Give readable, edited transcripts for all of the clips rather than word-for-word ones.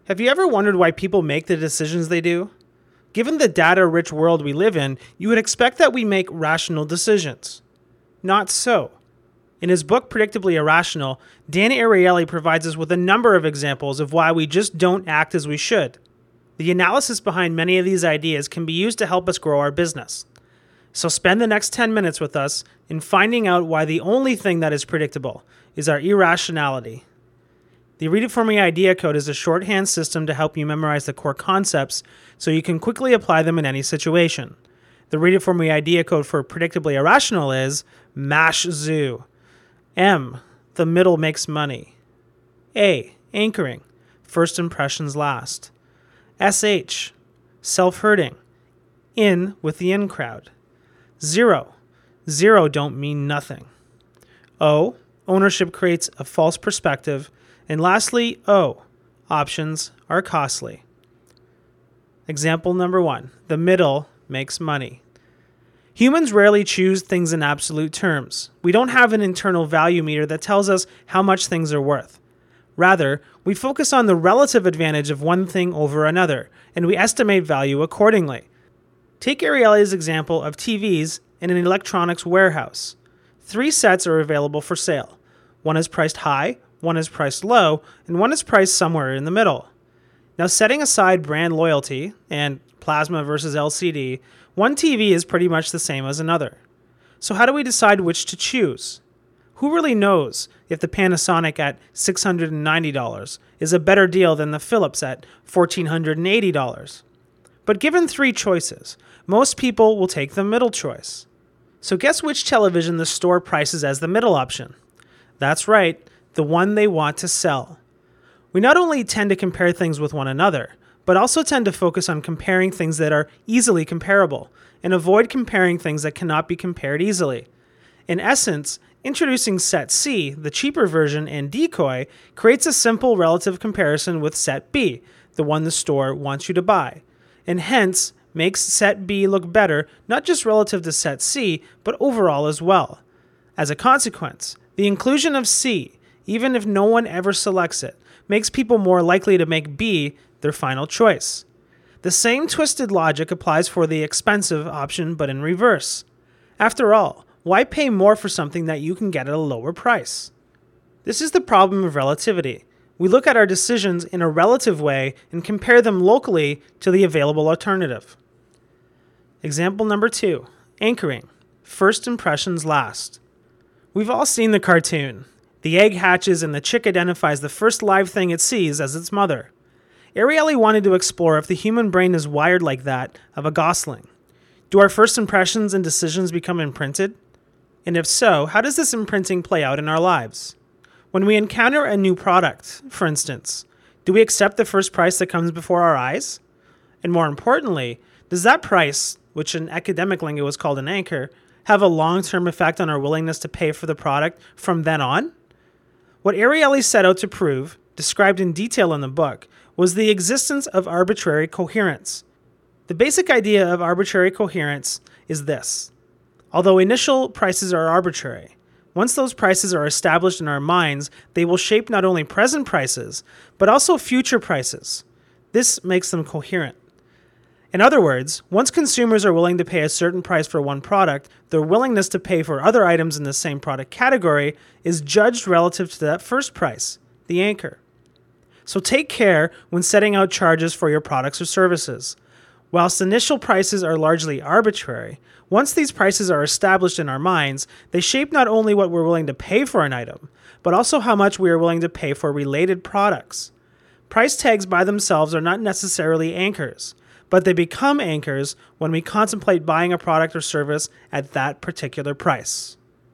Have you ever wondered why people make the decisions they do? Given the data-rich world we live in, you would expect that we make rational decisions. Not so. In his book, Predictably Irrational, Dan Ariely provides us with a number of examples of why we just don't act as we should. The analysis behind many of these ideas can be used to help us grow our business. So spend the next 10 minutes with us in finding out why the only thing that is predictable is our irrationality. The Read It For Me Idea Code is a shorthand system to help you memorize the core concepts so you can quickly apply them in any situation. The Read It For Me Idea Code for Predictably Irrational is MASH zoo. M, the middle makes money. A, anchoring, first impressions last. SH, self-hurting, in with the in crowd. 0, don't mean nothing. O, ownership creates a false perspective. And lastly, O, options are costly. Example number 1, the middle makes money. Humans rarely choose things in absolute terms. We don't have an internal value meter that tells us how much things are worth. Rather, we focus on the relative advantage of one thing over another, and we estimate value accordingly. Take Ariely's example of TVs in an electronics warehouse. 3 sets are available for sale. One is priced high, one is priced low, and one is priced somewhere in the middle. Now, setting aside brand loyalty and plasma versus LCD, one TV is pretty much the same as another. So how do we decide which to choose? Who really knows if the Panasonic at $690 is a better deal than the Philips at $1,480? But given 3 choices, most people will take the middle choice. So guess which television the store prices as the middle option? That's right, the one they want to sell. We not only tend to compare things with one another, but also tend to focus on comparing things that are easily comparable and avoid comparing things that cannot be compared easily. In essence, introducing Set C, the cheaper version, and Decoy creates a simple relative comparison with Set B, the one the store wants you to buy, and hence makes Set B look better not just relative to Set C, but overall as well. As a consequence, the inclusion of C, even if no one ever selects it, makes people more likely to make B their final choice. The same twisted logic applies for the expensive option, but in reverse. After all, why pay more for something that you can get at a lower price? This is the problem of relativity. We look at our decisions in a relative way and compare them locally to the available alternative. Example number 2, anchoring, first impressions last. We've all seen the cartoon. The egg hatches and the chick identifies the first live thing it sees as its mother. Ariely wanted to explore if the human brain is wired like that of a gosling. Do our first impressions and decisions become imprinted? And if so, how does this imprinting play out in our lives? When we encounter a new product, for instance, do we accept the first price that comes before our eyes? And more importantly, does that price, which in academic lingo is called an anchor, have a long-term effect on our willingness to pay for the product from then on? What Ariely set out to prove, described in detail in the book, was the existence of arbitrary coherence. The basic idea of arbitrary coherence is this. Although initial prices are arbitrary, once those prices are established in our minds, they will shape not only present prices, but also future prices. This makes them coherent. In other words, once consumers are willing to pay a certain price for one product, their willingness to pay for other items in the same product category is judged relative to that first price, the anchor. So take care when setting out charges for your products or services. Whilst initial prices are largely arbitrary, once these prices are established in our minds, they shape not only what we're willing to pay for an item, but also how much we are willing to pay for related products. Price tags by themselves are not necessarily anchors, but they become anchors when we contemplate buying a product or service at that particular price.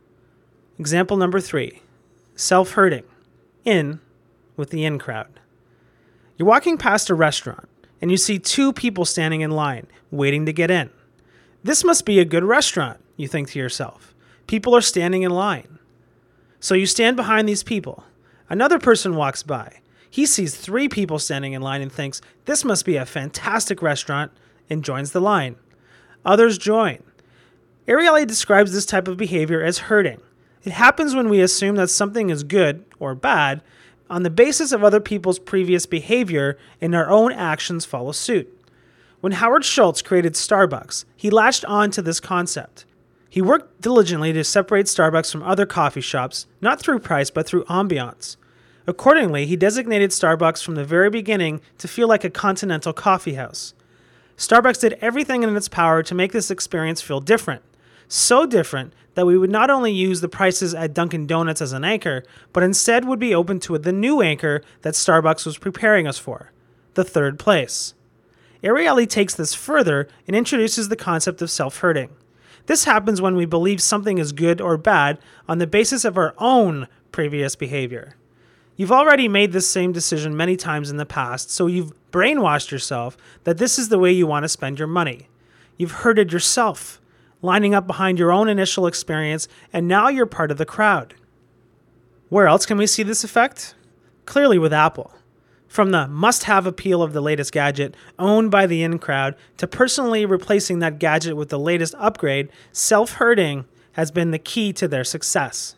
Example number 3, self-hurting, in with the in crowd. You're walking past a restaurant and you see 2 people standing in line, waiting to get in. This must be a good restaurant, you think to yourself. People are standing in line. So you stand behind these people. Another person walks by. He sees 3 people standing in line and thinks, this must be a fantastic restaurant, and joins the line. Others join. Ariely describes this type of behavior as hurting. It happens when we assume that something is good or bad on the basis of other people's previous behavior, and our own actions follow suit. When Howard Schultz created Starbucks, he latched on to this concept. He worked diligently to separate Starbucks from other coffee shops, not through price, but through ambiance. Accordingly, he designated Starbucks from the very beginning to feel like a continental coffee house. Starbucks did everything in its power to make this experience feel different. So different that we would not only use the prices at Dunkin' Donuts as an anchor, but instead would be open to the new anchor that Starbucks was preparing us for, the third place. Ariely takes this further and introduces the concept of self-hurting. This happens when we believe something is good or bad on the basis of our own previous behavior. You've already made this same decision many times in the past, so you've brainwashed yourself that this is the way you want to spend your money. You've hurted yourself, lining up behind your own initial experience, and now you're part of the crowd. Where else can we see this effect? Clearly with Apple. From the must-have appeal of the latest gadget owned by the in-crowd to personally replacing that gadget with the latest upgrade, self-hurting has been the key to their success.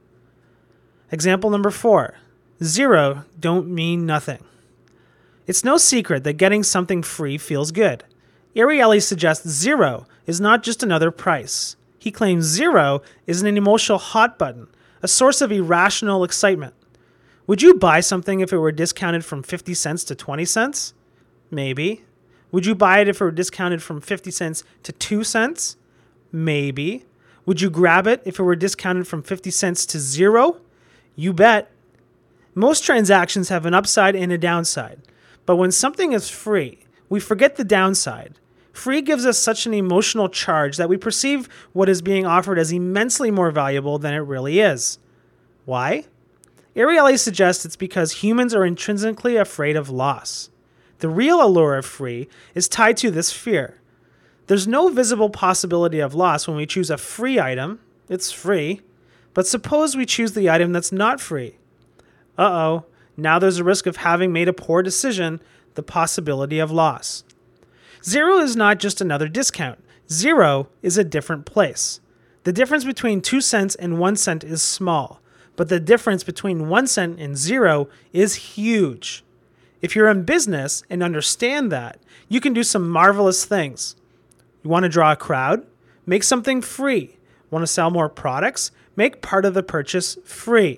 Example number 4. Zero don't mean nothing. It's no secret that getting something free feels good. Ariely suggests zero is not just another price. He claims zero is an emotional hot button, a source of irrational excitement. Would you buy something if it were discounted from 50 cents to 20 cents? Maybe. Would you buy it if it were discounted from 50 cents to 2 cents? Maybe. Would you grab it if it were discounted from 50 cents to 0? You bet. Most transactions have an upside and a downside, but when something is free, we forget the downside. Free gives us such an emotional charge that we perceive what is being offered as immensely more valuable than it really is. Why? Ariely suggests it's because humans are intrinsically afraid of loss. The real allure of free is tied to this fear. There's no visible possibility of loss when we choose a free item. It's free. But suppose we choose the item that's not free. Now there's a risk of having made a poor decision, the possibility of loss. Zero is not just another discount. Zero is a different place. The difference between 2 cents and 1 cent is small, but the difference between 1 cent and 0 is huge. If you're in business and understand that, you can do some marvelous things. You want to draw a crowd? Make something free. Want to sell more products? Make part of the purchase free.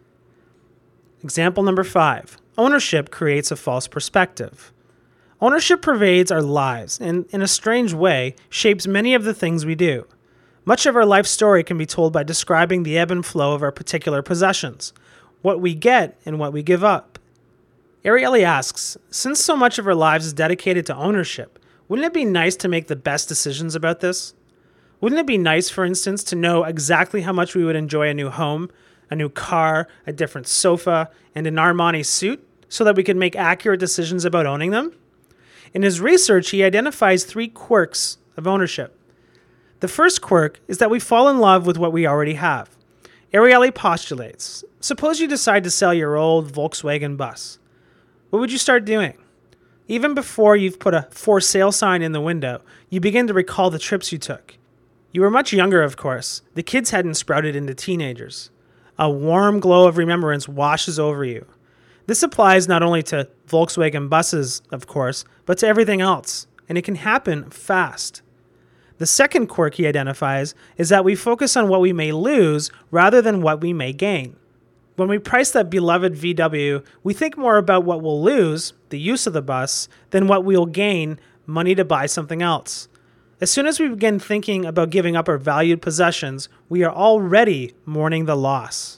Example number 5. Ownership creates a false perspective. Ownership pervades our lives and, in a strange way, shapes many of the things we do. Much of our life story can be told by describing the ebb and flow of our particular possessions, what we get and what we give up. Ariely asks, since so much of our lives is dedicated to ownership, wouldn't it be nice to make the best decisions about this? Wouldn't it be nice, for instance, to know exactly how much we would enjoy a new home, a new car, a different sofa, and an Armani suit so that we could make accurate decisions about owning them? In his research, he identifies 3 quirks of ownership. The first quirk is that we fall in love with what we already have. Ariely postulates, suppose you decide to sell your old Volkswagen bus. What would you start doing? Even before you've put a for sale sign in the window, you begin to recall the trips you took. You were much younger, of course. The kids hadn't sprouted into teenagers. A warm glow of remembrance washes over you. This applies not only to Volkswagen buses, of course, but to everything else, and it can happen fast. The second quirk he identifies is that we focus on what we may lose rather than what we may gain. When we price that beloved VW, we think more about what we'll lose, the use of the bus, than what we'll gain, money to buy something else. As soon as we begin thinking about giving up our valued possessions, we are already mourning the loss.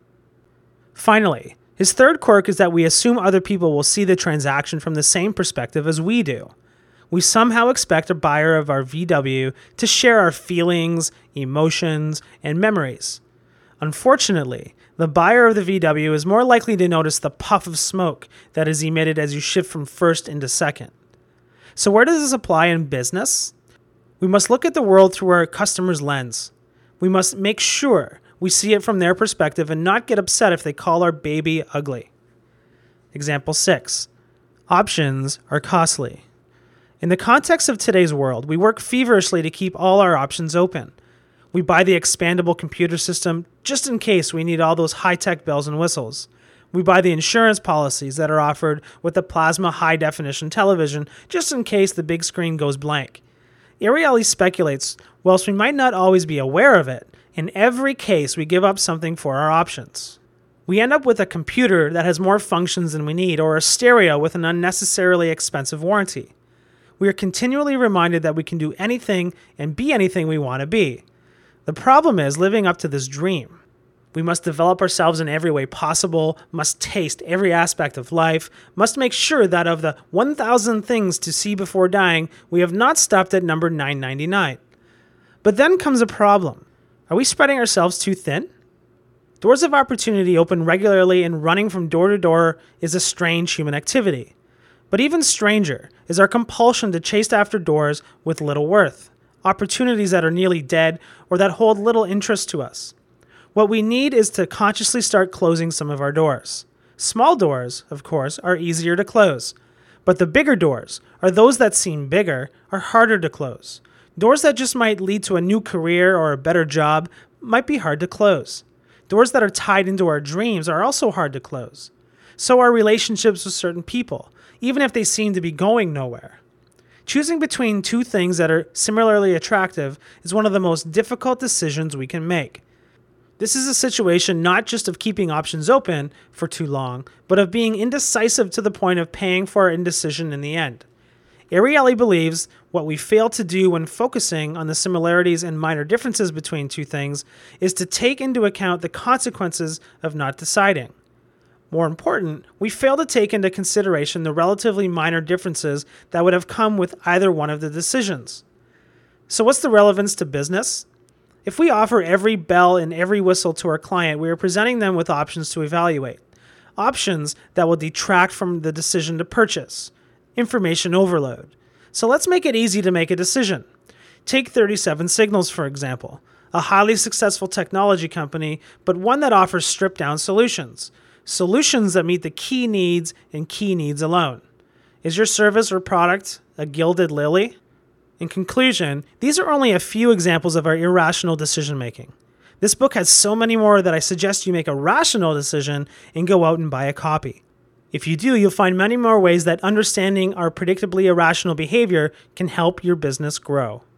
Finally, his third quirk is that we assume other people will see the transaction from the same perspective as we do. We somehow expect a buyer of our VW to share our feelings, emotions, and memories. Unfortunately, the buyer of the VW is more likely to notice the puff of smoke that is emitted as you shift from first into second. So where does this apply in business? We must look at the world through our customer's lens. We must make sure we see it from their perspective and not get upset if they call our baby ugly. Example 6. Options are costly. In the context of today's world, we work feverishly to keep all our options open. We buy the expandable computer system just in case we need all those high-tech bells and whistles. We buy the insurance policies that are offered with the plasma high-definition television just in case the big screen goes blank. Ariely speculates, whilst we might not always be aware of it, in every case we give up something for our options. We end up with a computer that has more functions than we need, or a stereo with an unnecessarily expensive warranty. We are continually reminded that we can do anything and be anything we want to be. The problem is living up to this dream. We must develop ourselves in every way possible, must taste every aspect of life, must make sure that of the 1,000 things to see before dying, we have not stopped at number 999. But then comes a problem. Are we spreading ourselves too thin? Doors of opportunity open regularly, and running from door to door is a strange human activity. But even stranger is our compulsion to chase after doors with little worth, opportunities that are nearly dead or that hold little interest to us. What we need is to consciously start closing some of our doors. Small doors, of course, are easier to close, but the bigger doors, or those that seem bigger, are harder to close. Doors that just might lead to a new career or a better job might be hard to close. Doors that are tied into our dreams are also hard to close. So are relationships with certain people, even if they seem to be going nowhere. Choosing between two things that are similarly attractive is one of the most difficult decisions we can make. This is a situation not just of keeping options open for too long, but of being indecisive to the point of paying for our indecision in the end. Ariely believes what we fail to do when focusing on the similarities and minor differences between two things is to take into account the consequences of not deciding. More important, we fail to take into consideration the relatively minor differences that would have come with either one of the decisions. So what's the relevance to business? If we offer every bell and every whistle to our client, we are presenting them with options to evaluate. Options that will detract from the decision to purchase. Information overload. So let's make it easy to make a decision. Take 37 Signals, for example, a highly successful technology company, but one that offers stripped-down solutions. Solutions that meet the key needs and key needs alone. Is your service or product a gilded lily? In conclusion, these are only a few examples of our irrational decision-making. This book has so many more that I suggest you make a rational decision and go out and buy a copy. If you do, you'll find many more ways that understanding our predictably irrational behavior can help your business grow.